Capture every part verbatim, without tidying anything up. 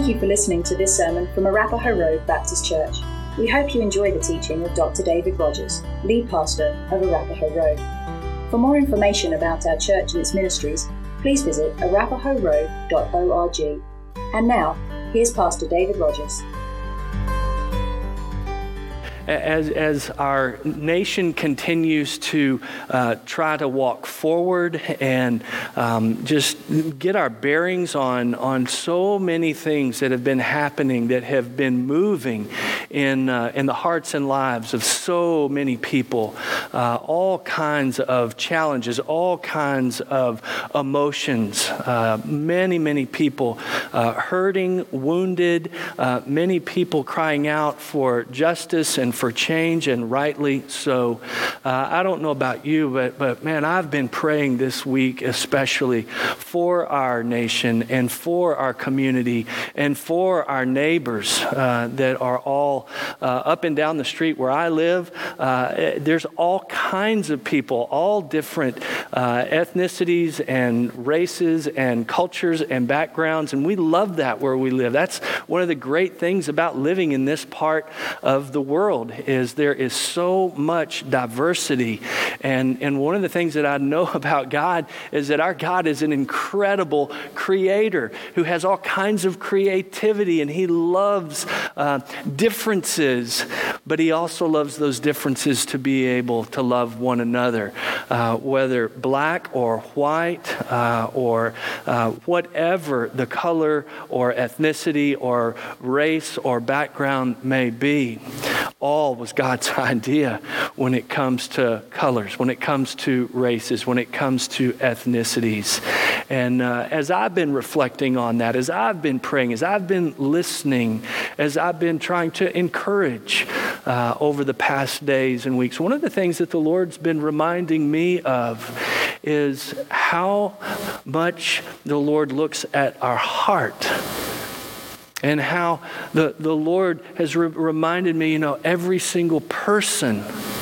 Thank you for listening to this sermon from Arapahoe Road Baptist Church. We hope you enjoy the teaching of Doctor David Rogers, lead pastor of Arapahoe Road. For more information about our church and its ministries, please visit arapahoe road dot org. And now, here's Pastor David Rogers. As, as our nation continues to uh, try to walk forward and um, just get our bearings on, on so many things that have been happening, that have been moving in, uh, in the hearts and lives of so many people, uh, all kinds of challenges, all kinds of emotions, uh, many, many people uh, hurting, wounded, uh, many people crying out for justice and for change, and rightly so. Uh, I don't know about you, but, but man, I've been praying this week especially for our nation and for our community and for our neighbors uh, that are all uh, up and down the street where I live. Uh, there's all kinds of people, all different uh, ethnicities and races and cultures and backgrounds, and we love that where we live. That's one of the great things about living in this part of the world, is there is so much diversity. And, and one of the things that I know about God is that our God is an incredible creator who has all kinds of creativity, and he loves uh, differences, but he also loves those differences to be able to love one another, uh, whether black or white uh, or uh, whatever the color or ethnicity or race or background may be. All was God's idea when it comes to colors, when it comes to races, when it comes to ethnicities. And uh, as I've been reflecting on that, as I've been praying, as I've been listening, as I've been trying to encourage uh, over the past days and weeks, one of the things that the Lord's been reminding me of is how much the Lord looks at our heart. And how the, the Lord has re- reminded me, you know, every single person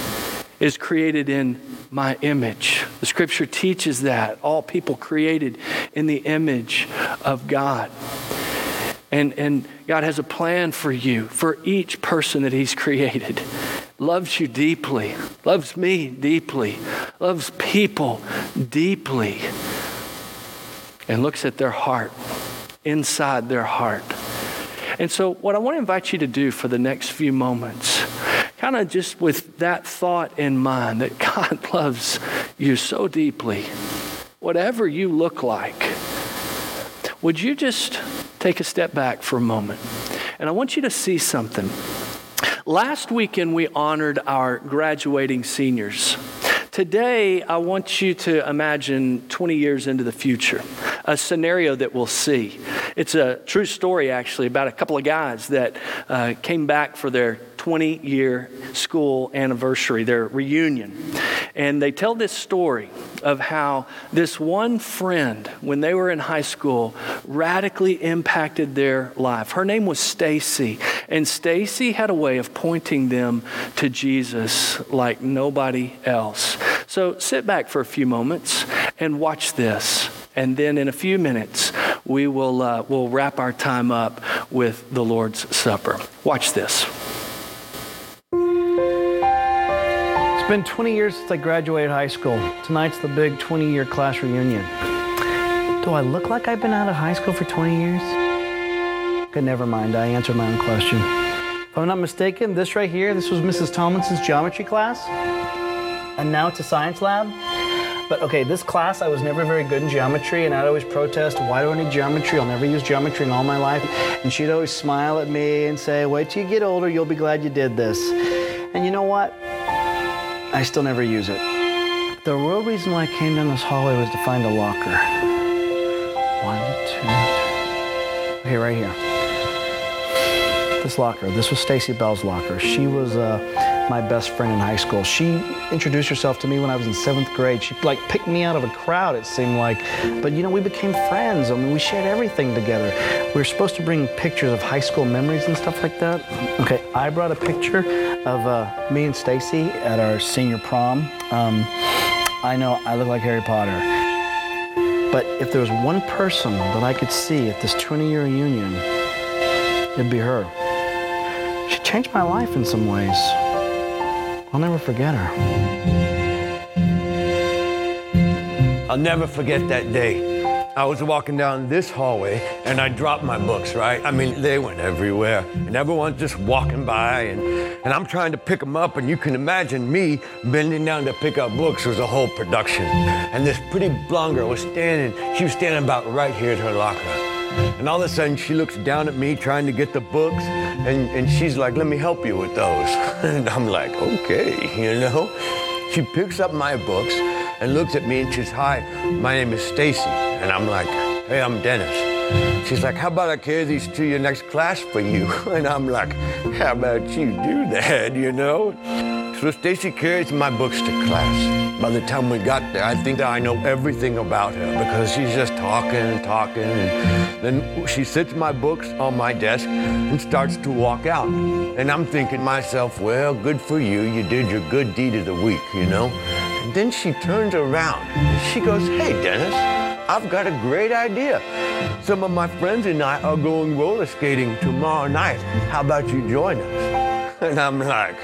is created in my image. The scripture teaches that. All people created in the image of God. And, and God has a plan for you, for each person that he's created. Loves you deeply, loves me deeply, loves people deeply, and looks at their heart, inside their heart. And so what I want to invite you to do for the next few moments, kind of just with that thought in mind, that God loves you so deeply, whatever you look like, would you just take a step back for a moment? And I want you to see something. Last weekend, we honored our graduating seniors. Today, I want you to imagine twenty years into the future, a scenario that we'll see. It's a true story, actually, about a couple of guys that uh, came back for their twenty-year school anniversary, their reunion. And they tell this story of how this one friend, when they were in high school, radically impacted their life. Her name was Stacy, and Stacy had a way of pointing them to Jesus like nobody else. So sit back for a few moments and watch this. And then in a few minutes, we will uh, we'll wrap our time up with the Lord's Supper. Watch this. It's been twenty years since I graduated high school. Tonight's the big twenty-year class reunion. Do I look like I've been out of high school for twenty years? Okay, never mind. I answered my own question. If I'm not mistaken, this right here, this was Missus Tomlinson's geometry class. And now it's a science lab. But okay, this class, I was never very good in geometry, and I'd always protest, why do I need geometry? I'll never use geometry in all my life. And she'd always smile at me and say, wait till you get older, you'll be glad you did this. And you know what? I still never use it. The real reason why I came down this hallway was to find a locker. One, two, three. Okay, right here. This locker, this was Stacy Bell's locker. She was uh, my best friend in high school. She introduced herself to me when I was in seventh grade. She like picked me out of a crowd, it seemed like. But you know, we became friends. I mean, we shared everything together. We were supposed to bring pictures of high school memories and stuff like that. Okay, I brought a picture of uh, me and Stacy at our senior prom. Um, I know I look like Harry Potter. But if there was one person that I could see at this twenty-year reunion, it'd be her. She changed my life in some ways. I'll never forget her. I'll never forget that day. I was walking down this hallway and I dropped my books, right? I mean, they went everywhere and everyone's just walking by and, and I'm trying to pick them up, and you can imagine me bending down to pick up books was a whole production. And this pretty blonde girl was standing, she was standing about right here at her locker. And all of a sudden she looks down at me trying to get the books, and, and she's like, let me help you with those. And I'm like, okay, you know? She picks up my books and looks at me and she's, hi, my name is Stacy. And I'm like, hey, I'm Dennis. She's like, how about I carry these to your next class for you? And I'm like, how about you do that, you know? So Stacy carries my books to class. By the time we got there, I think that I know everything about her because she's just talking and talking. And then she sits my books on my desk and starts to walk out. And I'm thinking to myself, well, good for you. You did your good deed of the week, you know? And then she turns around and she goes, hey, Dennis, I've got a great idea. Some of my friends and I are going roller skating tomorrow night. How about you join us? And I'm like,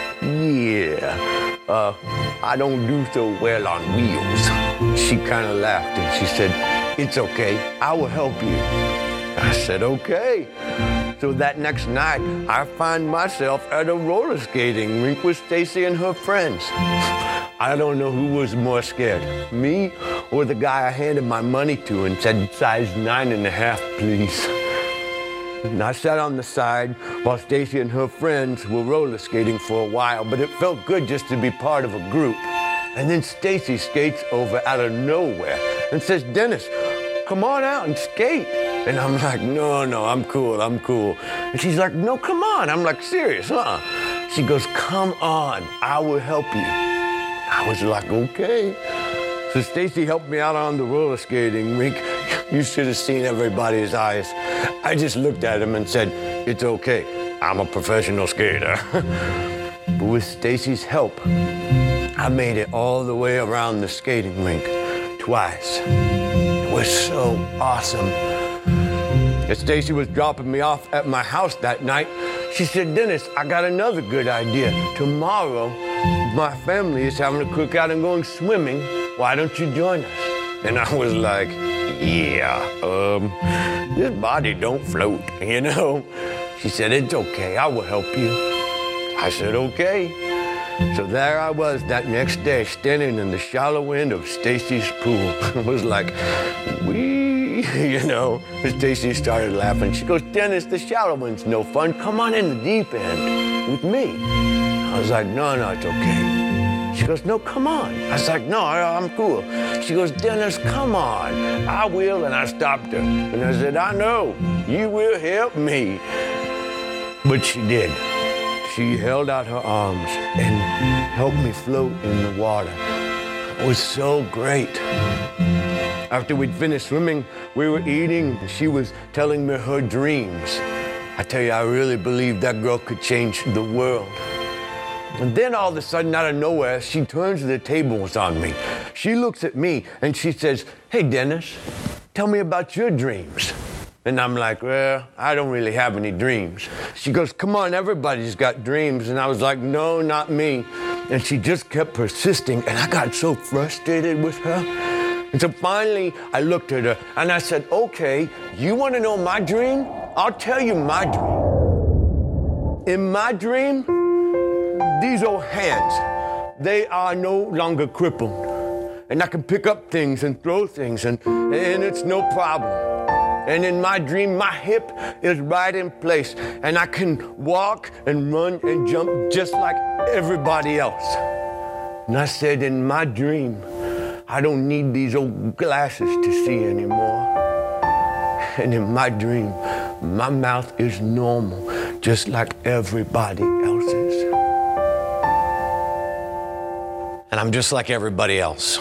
yeah, uh, I don't do so well on wheels. She kind of laughed and she said, it's okay, I will help you. I said, okay. So that next night, I find myself at a roller skating rink with Stacy and her friends. I don't know who was more scared, me or the guy I handed my money to and said, size nine and a half, please. And I sat on the side while Stacy and her friends were roller skating for a while, but it felt good just to be part of a group. And then Stacy skates over out of nowhere and says, Dennis, come on out and skate. And I'm like, no, no, I'm cool, I'm cool. And she's like, no, come on. I'm like, serious, huh? She goes, come on, I will help you. I was like, okay. So Stacy helped me out on the roller skating rink. You should have seen everybody's eyes. I just looked at him and said, it's okay, I'm a professional skater. But with Stacy's help, I made it all the way around the skating rink twice. It was so awesome. As Stacy was dropping me off at my house that night, she said, Dennis, I got another good idea. Tomorrow, my family is having a cookout and going swimming. Why don't you join us? And I was like, yeah, um, this body don't float, you know? She said, it's okay, I will help you. I said, okay. So there I was that next day, standing in the shallow end of Stacy's pool. It was like, wee, you know? Stacy started laughing. She goes, Dennis, the shallow end's no fun. Come on in the deep end with me. I was like, no, no, it's okay. She goes, no, come on. I was like, no, I'm cool. She goes, Dennis, come on. I will, and I stopped her. And I said, I know, you will help me. But she did. She held out her arms and helped me float in the water. It was so great. After we'd finished swimming, we were eating, and she was telling me her dreams. I tell you, I really believed that girl could change the world. And then all of a sudden, out of nowhere, she turns the tables on me. She looks at me and she says, hey, Dennis, tell me about your dreams. And I'm like, well, I don't really have any dreams. She goes, come on, everybody's got dreams. And I was like, no, not me. And she just kept persisting, and I got so frustrated with her. And so finally, I looked at her and I said, okay, you want to know my dream? I'll tell you my dream. In my dream, these old hands, they are no longer crippled. And I can pick up things and throw things, and, and it's no problem. And in my dream, my hip is right in place, and I can walk and run and jump just like everybody else. And I said, in my dream, I don't need these old glasses to see anymore. And in my dream, my mouth is normal, just like everybody else's. And I'm just like everybody else.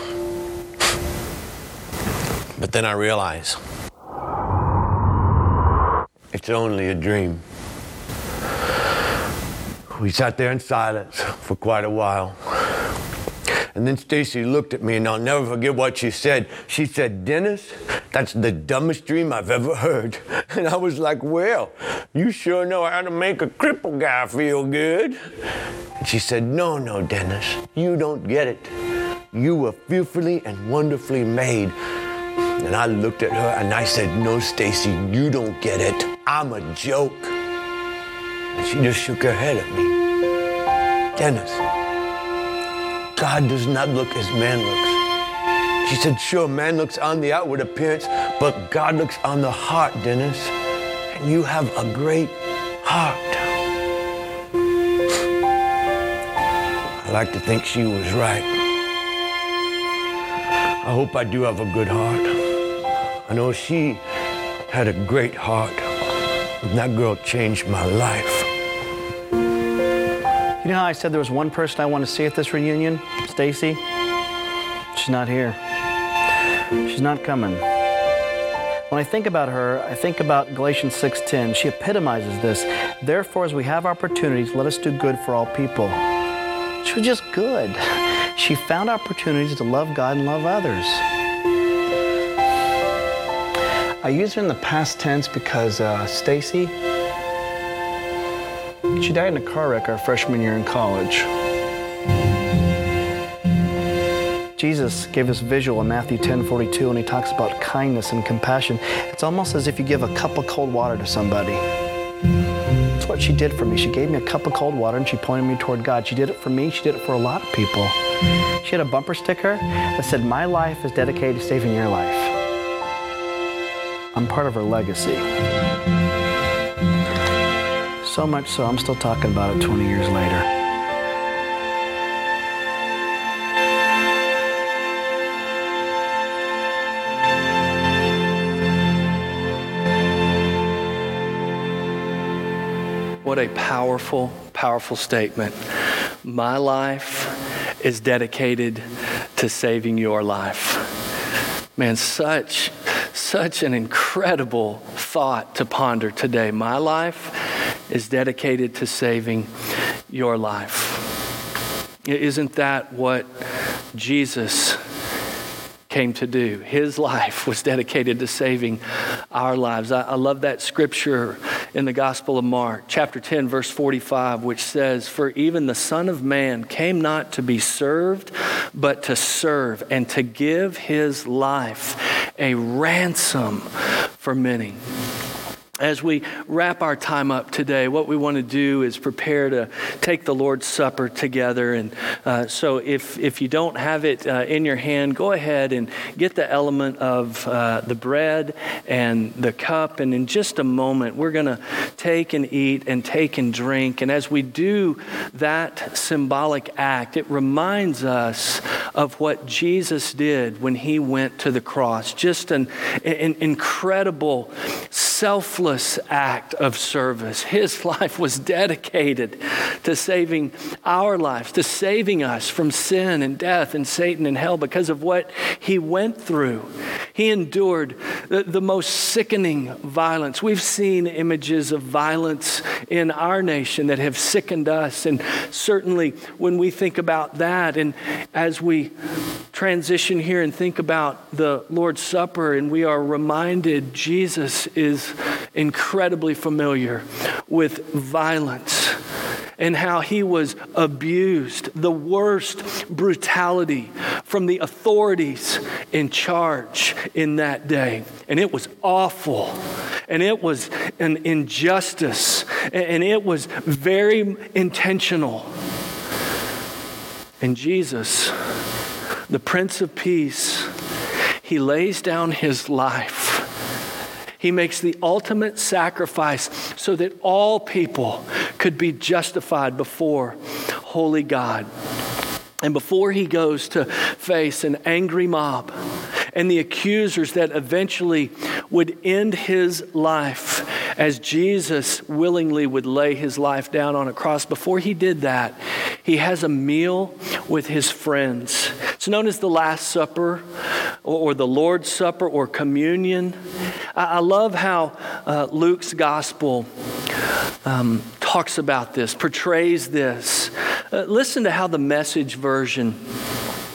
But then I realize it's only a dream. We sat there in silence for quite a while. And then Stacy looked at me, and I'll never forget what she said. She said, "Dennis, that's the dumbest dream I've ever heard." And I was like, "Well, you sure know how to make a crippled guy feel good." And she said, "No, no, Dennis, you don't get it. You were fearfully and wonderfully made." And I looked at her and I said, "No, Stacy, you don't get it. I'm a joke." And she just shook her head at me. "Dennis, God does not look as man looks." She said, "Sure, man looks on the outward appearance, but God looks on the heart, Dennis. And you have a great heart." I like to think she was right. I hope I do have a good heart. I know she had a great heart, and that girl changed my life. You know how I said there was one person I want to see at this reunion? Stacy? She's not here. She's not coming. When I think about her, I think about Galatians six ten. She epitomizes this. "Therefore, as we have opportunities, let us do good for all people." She was just good. She found opportunities to love God and love others. I use her in the past tense because uh, Stacy, she died in a car wreck our freshman year in college. Jesus gave us visual in Matthew ten forty-two when he talks about kindness and compassion. It's almost as if you give a cup of cold water to somebody. That's what she did for me. She gave me a cup of cold water and she pointed me toward God. She did it for me. She did it for a lot of people. She had a bumper sticker that said, "My life is dedicated to saving your life." I'm part of her legacy. So much so, I'm still talking about it twenty years later. What a powerful, powerful statement. My life is dedicated to saving your life. Man, such, such an incredible thought to ponder today. My life is dedicated to saving your life. Isn't that what Jesus came to do? His life was dedicated to saving our lives. I, I love that scripture in the Gospel of Mark, chapter ten, verse forty-five, which says, "For even the Son of Man came not to be served, but to serve and to give his life a ransom for many." As we wrap our time up today, what we want to do is prepare to take the Lord's Supper together. And uh, so if if you don't have it uh, in your hand, go ahead and get the element of uh, the bread and the cup. And in just a moment, we're going to take and eat and take and drink. And as we do that symbolic act, it reminds us of what Jesus did when he went to the cross. Just an, an incredible, selfless act of service. His life was dedicated to saving our lives, to saving us from sin and death and Satan and hell because of what he went through. He endured the, the most sickening violence. We've seen images of violence in our nation that have sickened us. And certainly when we think about that, and as we transition here and think about the Lord's Supper, and we are reminded Jesus is incredibly familiar with violence and how he was abused, the worst brutality from the authorities in charge in that day. And it was awful. And it was an injustice. And it was very intentional. And Jesus, the Prince of Peace, he lays down his life. He makes the ultimate sacrifice so that all people could be justified before holy God. And before he goes to face an angry mob and the accusers that eventually would end his life, as Jesus willingly would lay his life down on a cross, before he did that, he has a meal with his friends. It's known as the Last Supper or the Lord's Supper or communion. I love how uh, Luke's gospel um, talks about this, portrays this. Uh, listen to how the Message version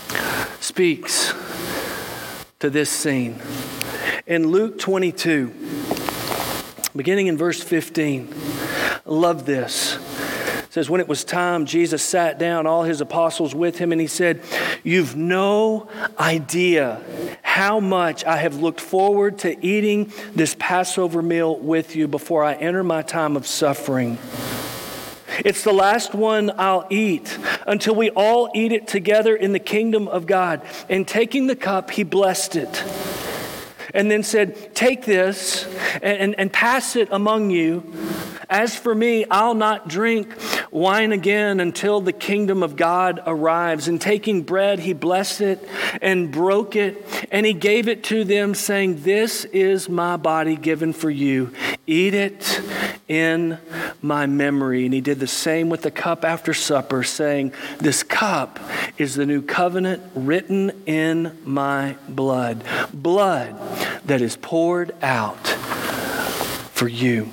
speaks to this scene. In Luke twenty-two, beginning in verse fifteen, I love this. It says, when it was time, Jesus sat down, all his apostles with him, and he said, you've no idea how much I have looked forward to eating this Passover meal with you before I enter my time of suffering. It's the last one I'll eat until we all eat it together in the kingdom of God. And taking the cup, he blessed it. And then said, take this and, and, and pass it among you. As for me, I'll not drink wine again until the kingdom of God arrives. And taking bread, he blessed it and broke it. And he gave it to them, saying, this is my body given for you. Eat it in my memory. And he did the same with the cup after supper, saying, this cup is the new covenant written in my blood. Blood that is poured out for you.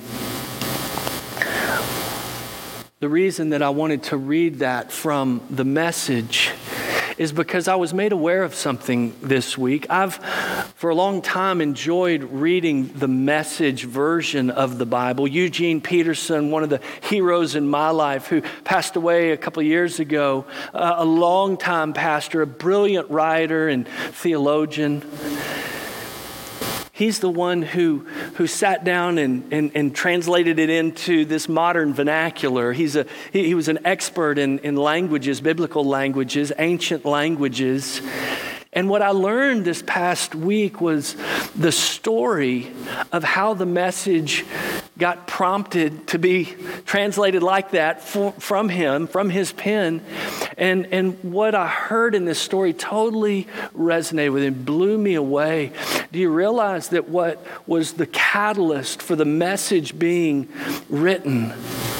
The reason that I wanted to read that from the Message is because I was made aware of something this week. I've, for a long time, enjoyed reading the Message version of the Bible. Eugene Peterson, one of the heroes in my life, who passed away a couple of years ago, uh, a longtime pastor, a brilliant writer and theologian. He's the one who, who sat down and, and, and translated it into this modern vernacular. He's a, he, he was an expert in, in languages, biblical languages, ancient languages. And what I learned this past week was the story of how the Message got prompted to be translated like that for, from him, from his pen. And, and what I heard in this story totally resonated with him, blew me away. Do you realize that what was the catalyst for the Message being written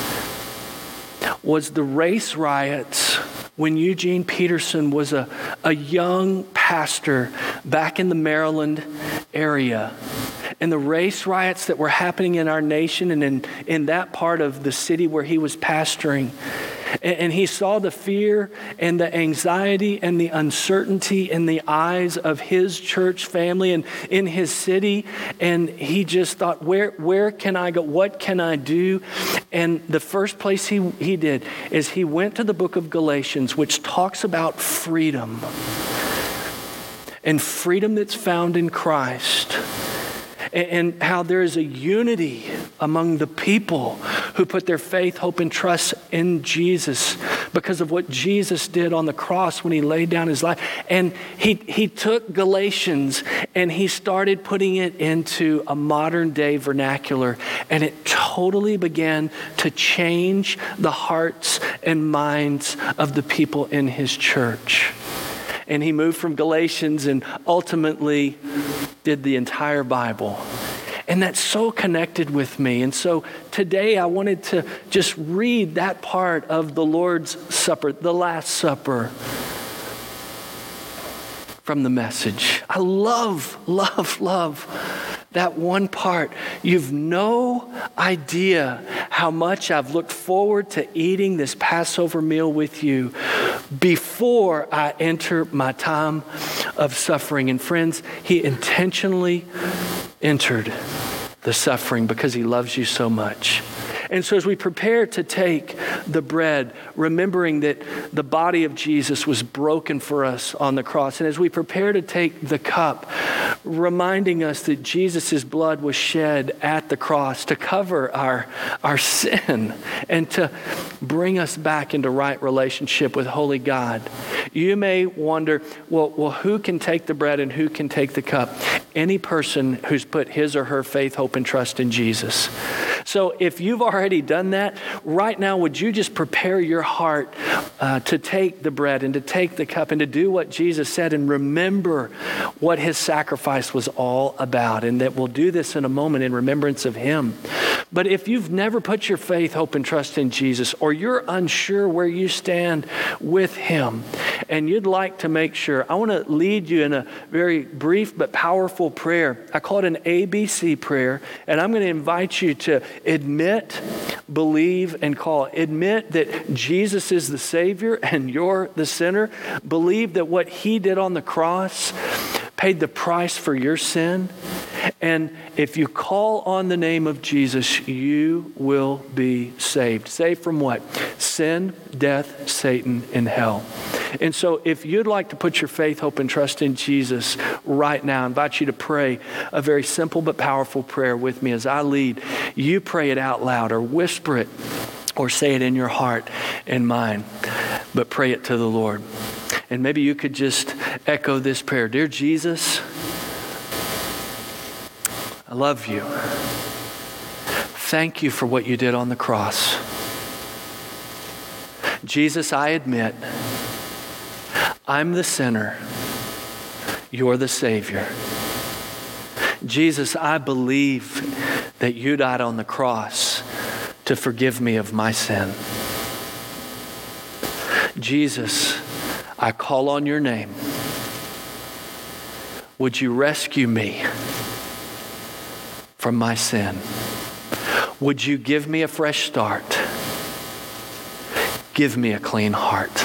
was the race riots when Eugene Peterson was a, a young pastor back in the Maryland area? And the race riots that were happening in our nation and in, in that part of the city where he was pastoring. And, and he saw the fear and the anxiety and the uncertainty in the eyes of his church family and in his city. And he just thought, where, where can I go? What can I do? And the first place he, he did is he went to the book of Galatians, which talks about freedom. And freedom that's found in Christ. And how there is a unity among the people who put their faith, hope, and trust in Jesus because of what Jesus did on the cross when he laid down his life. And he, he took Galatians and he started putting it into a modern day vernacular. And it totally began to change the hearts and minds of the people in his church. And he moved from Galatians and ultimately did the entire Bible. And that's so connected with me. And so today I wanted to just read that part of the Lord's Supper, the Last Supper, from the Message. I love, love, love that one part. You've no idea how much I've looked forward to eating this Passover meal with you before I enter my time of suffering. And friends, he intentionally entered the suffering because he loves you so much. And so as we prepare to take the bread, remembering that the body of Jesus was broken for us on the cross, and as we prepare to take the cup, reminding us that Jesus' blood was shed at the cross to cover our, our sin and to bring us back into right relationship with holy God. You may wonder, well, well, who can take the bread and who can take the cup? Any person who's put his or her faith, hope, and trust in Jesus. So if you've already done that, right now, would you just prepare your heart uh, to take the bread and to take the cup and to do what Jesus said and remember what his sacrifice was all about, and that we'll do this in a moment in remembrance of him. But if you've never put your faith, hope, and trust in Jesus, or you're unsure where you stand with him, and you'd like to make sure, I want to lead you in a very brief but powerful prayer. I call it an A B C prayer, and I'm going to invite you to admit, believe, and call. Admit that Jesus is the Savior and you're the sinner. Believe that what he did on the cross paid the price for your sin. And if you call on the name of Jesus, you will be saved. Saved from what? Sin, death, Satan, and hell. And so if you'd like to put your faith, hope, and trust in Jesus right now, I invite you to pray a very simple but powerful prayer with me as I lead. You pray it out loud or whisper it or say it in your heart and mind, but pray it to the Lord. And maybe you could just echo this prayer. Dear Jesus, I love you. Thank you for what you did on the cross. Jesus, I admit, I'm the sinner. You're the Savior. Jesus, I believe that you died on the cross to forgive me of my sin. Jesus, I call on your name. Would you rescue me from my sin? Would you give me a fresh start? Give me a clean heart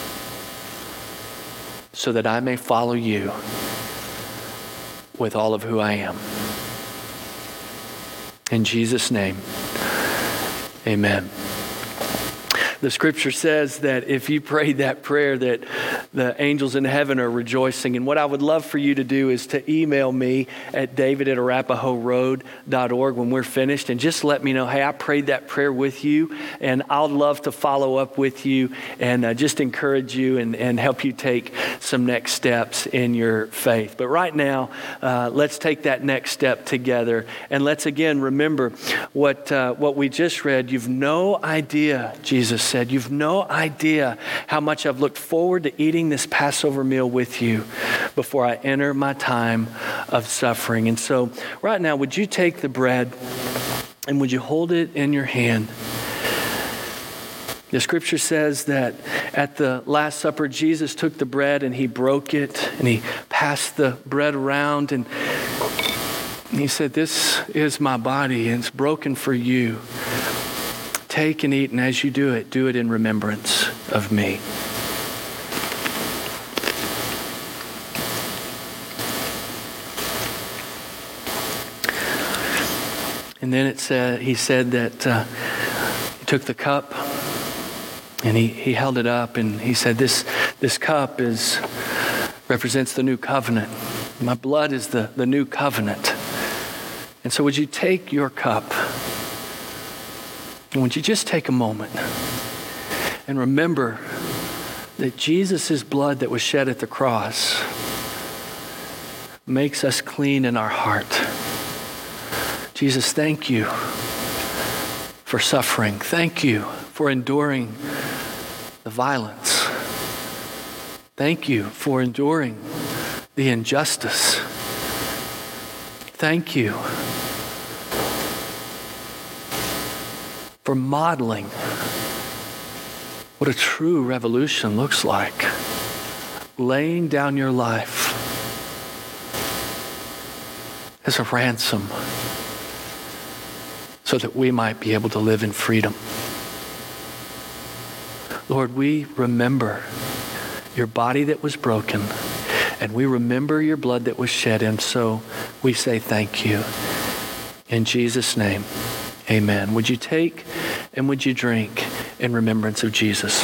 so that I may follow you with all of who I am. In Jesus' name, amen. The scripture says that if you prayed that prayer, that the angels in heaven are rejoicing. And what I would love for you to do is to email me at david at arapahoe road dot org when we're finished, and just let me know, hey, I prayed that prayer with you, and I'll love to follow up with you and uh, just encourage you and, and help you take some next steps in your faith. But right now, uh, let's take that next step together, and let's again remember what uh, what we just read. You've no idea, Jesus said, you've no idea how much I've looked forward to eating this Passover meal with you before I enter my time of suffering. And so right now, would you take the bread and would you hold it in your hand? The scripture says that at the Last Supper, Jesus took the bread and he broke it and he passed the bread around and he said, this is my body and it's broken for you. Take and eat, and as you do it, do it in remembrance of me. And then it said, he said that uh, he took the cup and he, he held it up and he said, this, this cup is represents the new covenant. My blood is the, the new covenant. And so would you take your cup? And would you just take a moment and remember that Jesus' blood that was shed at the cross makes us clean in our heart. Jesus, thank you for suffering. Thank you for enduring the violence. Thank you for enduring the injustice. Thank you for modeling what a true revolution looks like. Laying down your life as a ransom so that we might be able to live in freedom. Lord, we remember your body that was broken, and we remember your blood that was shed, and so we say thank you. In Jesus' name, amen. Would you take and would you drink in remembrance of Jesus?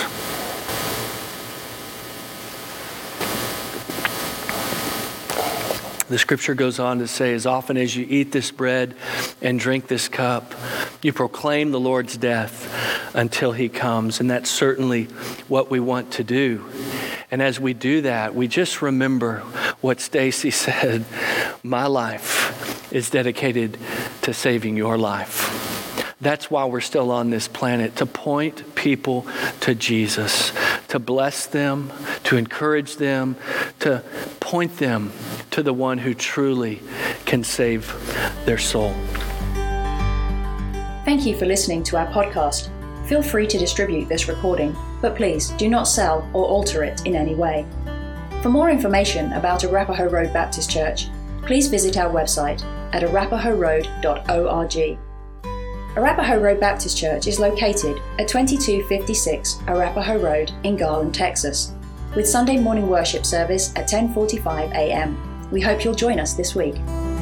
The scripture goes on to say, as often as you eat this bread and drink this cup, you proclaim the Lord's death until he comes. And that's certainly what we want to do. And as we do that, we just remember what Stacy said, my life is dedicated to saving your life. That's why we're still on this planet, to point people to Jesus, to bless them, to encourage them, to point them to the one who truly can save their soul. Thank you for listening to our podcast. Feel free to distribute this recording, but please do not sell or alter it in any way. For more information about Arapahoe Road Baptist Church, please visit our website at arapahoe road dot org. Arapahoe Road Baptist Church is located at twenty-two fifty-six Arapahoe Road in Garland, Texas, with Sunday morning worship service at ten forty-five a.m. We hope you'll join us this week.